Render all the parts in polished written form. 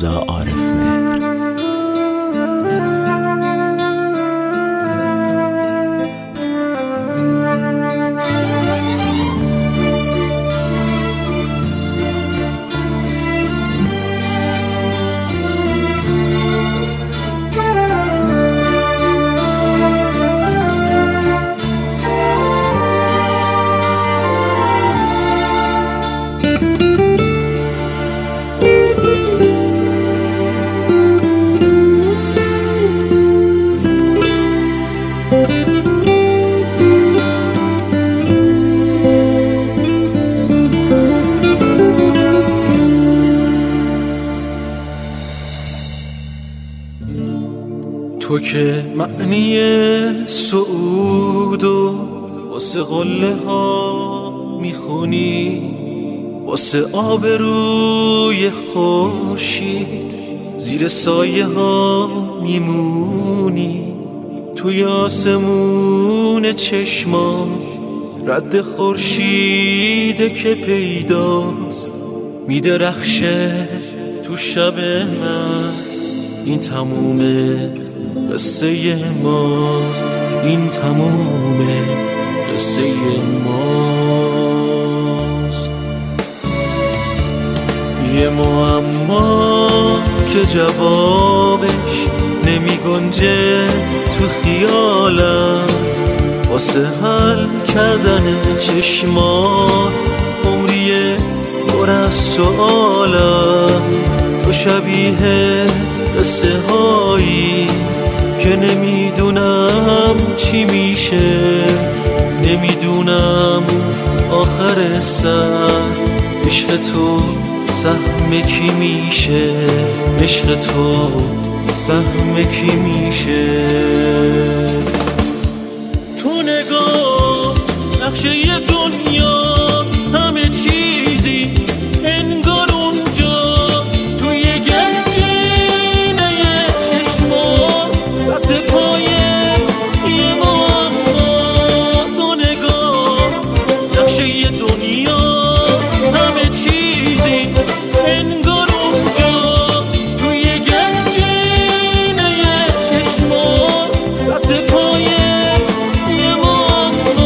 رضا عارف مهر. تو که معنی سعود و واسه قله ها میخونی، واسه آبروی خورشید زیر سایه ها میمونی. توی آسمون چشمات رد خورشید که پیداست میدرخشه تو شب من. این تمومه قصه ماست، این تمومه قصه ماست. یه معما که جوابش نمی گنجه تو خیالم، واسه حل کردن چشمات عمریه پر از سؤالم. تو شبیه قصه هایی که نمیدونم چی میشه، نمیدونم آخر سر عشق تو سهم کی میشه، عشق تو سهم کی میشه. تو نگاه نقشه ی دنیا همه چیزی انگار اونجا توی گنجینه چشمات رد پای یه معما. تو نگاه نقشه ی دنیا همه چیزی انگار اونجا توی گنجینه چشمات رد پای یه معما.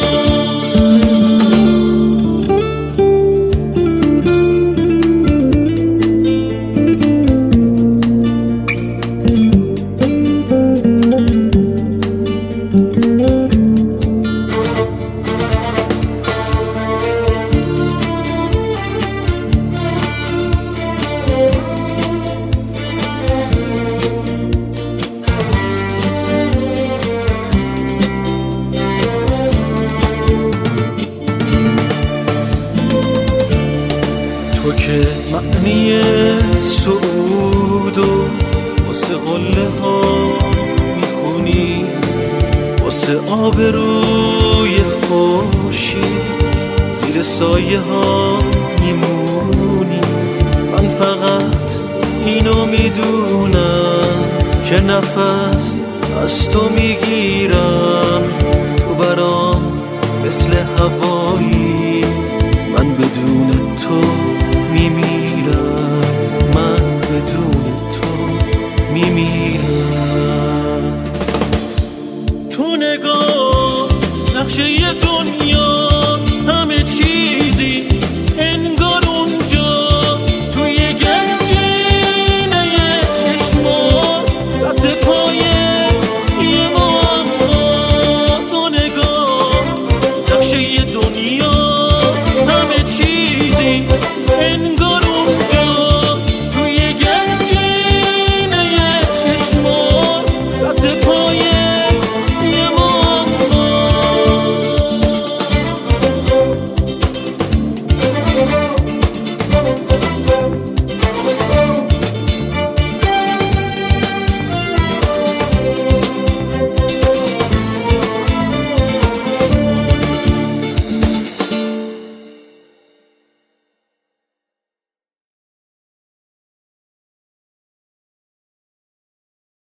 تو که معنی سعود و واسه قله ها میخونی، واسه آبروی خورشید زیر سایه ها میمونی. من فقط اینو میدونم که نفس از تو میگیرم. تو برام مثل هوایی، من بدون تو میمیرم، من بدون تو میمیرم. تو نگاه نقشه ی دنیا